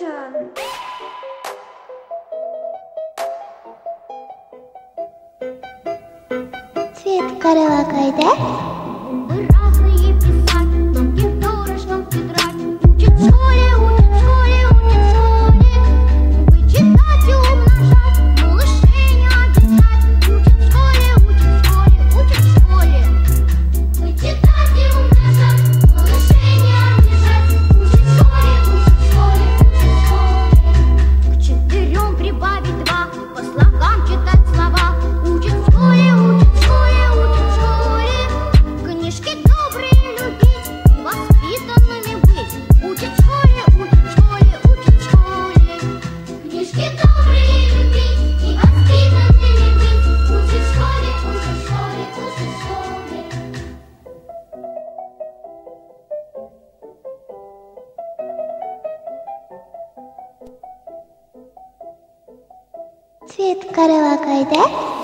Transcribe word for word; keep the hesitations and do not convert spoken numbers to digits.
Равшан. Цвет каравакайда? Мы разные писать, но гектора, что тетрадь. Учат в школе, учат в школе, учат в школе. Вычитать и умножать, малышей не обижать. Учат в школе, учат в школе, учат в школе. Вычитать и умножать, малышей не обижать. Учат в школе, учат в школе, учат в школе. К четырем прибавить два, по слогам читать слова. Учат в школе, учат в школе, учат в школе. Книжки добрые любить и воспитанными быть. Учат в школе, учат в школе, учат в школе. Книжки добрые любить и воспитанными быть. Учат в школе, учат в школе, учат в школе. Цвет каравакайда?